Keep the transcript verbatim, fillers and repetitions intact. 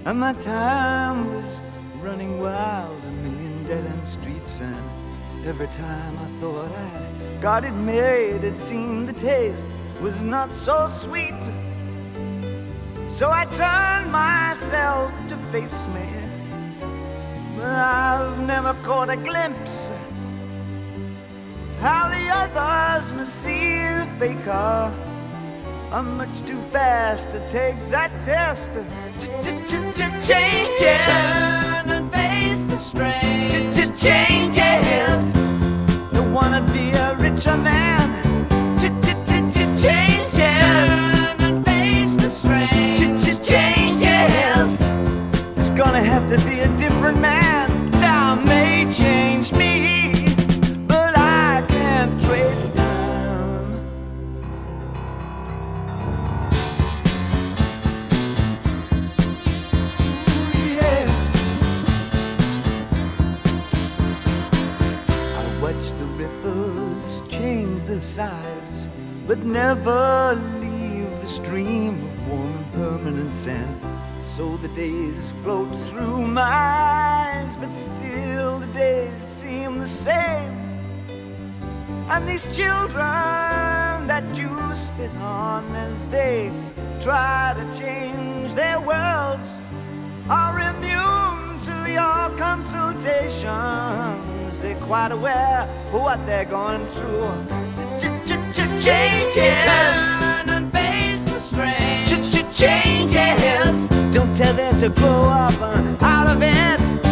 and my time was running wild, a million dead-end streets, and every time I thought I'd got it made, it seemed the taste was not so sweet. So I turned myself to face me, but I've never caught a glimpse of how the others must see the faker. I'm much too fast to take that test. Changes. Turn and face the strain. Changes. Don't wanna be a richer man. Changes. Turn and face the strain. Changes. There's gonna have to be a different man. Time may change me, but I can't trace time. Ooh, yeah. I watch the ripples change the size, but never leave the stream of warm and permanent sand. So the days float through my eyes, but still the days seem the same. And these children that you spit on as they try to change their worlds are immune to your consultations. They're quite aware of what they're going through. Changes. Turn and face the strain. Changes. Don't tell them to grow up out of it.